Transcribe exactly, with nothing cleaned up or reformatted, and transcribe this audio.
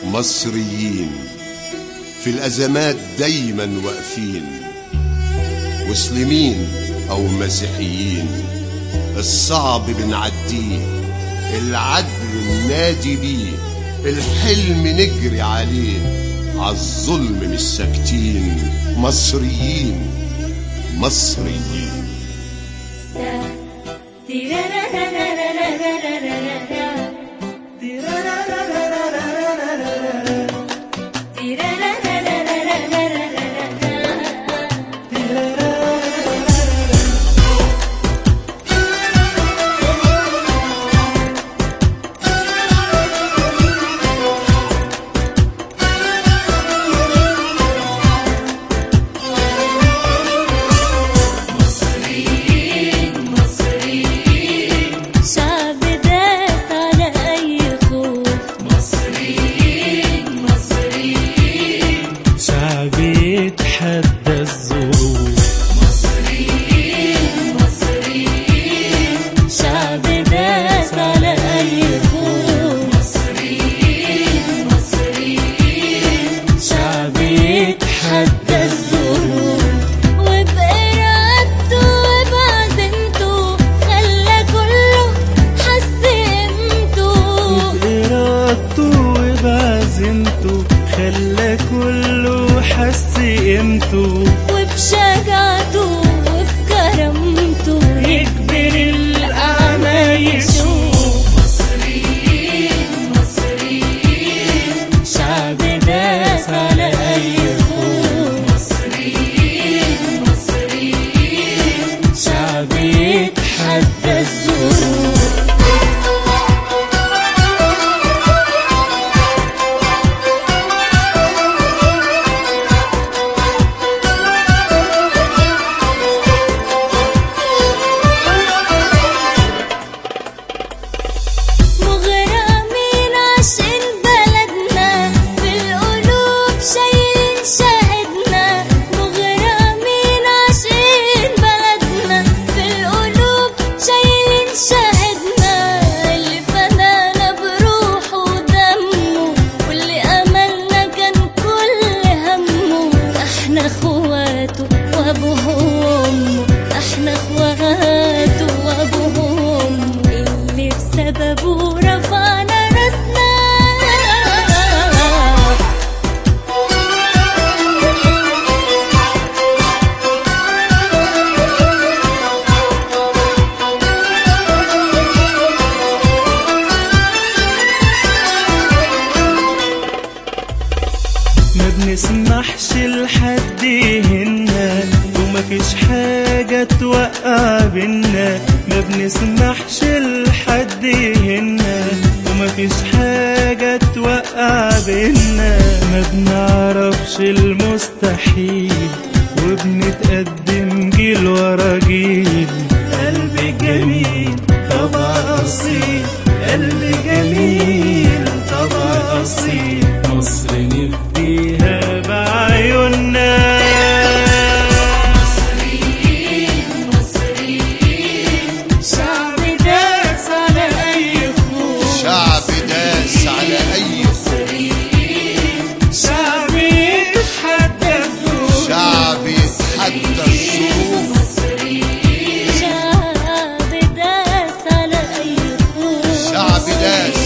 مصريين في الأزمات دايما واقفين، مسلمين أو مسيحيين الصعب بنعديه، العدل ننادي بيه، الحلم نجري عليه، عالظلم مش ساكتين. مصريين مصريين. يتحدى الظروف. مصريين مصريين شعب داس على أي خوف. مصريين مصريين شعب يتحدى الظروف، وبإرادته وبعزيمته خلى كله حس قيمته. وبإرادته وبعزيمته خلى كله حس قيمته، وبشجاعته وبكرمته يكبر الأعمى يشوف. مصريين مصريين شعب داس على أي خوف. مصريين مصريين شعب يتحدى الظروف. احنا اخواته وابوهم اللي بسببه رفعنا راسنا. ما بنسمحش لحد يهنا ومفيش حاجة توقع بينا. ما بنسمحش لحد يهنا ومفيش حاجة توقع بينا. ما بنعرفش المستحيل وبنتقدم جيل ورا جيل. قلب جميل طبع أصيل، قلب جميل طبع أصيل. مصر نفديها بعيوننا. شعب داس على أي خوف. شعب داس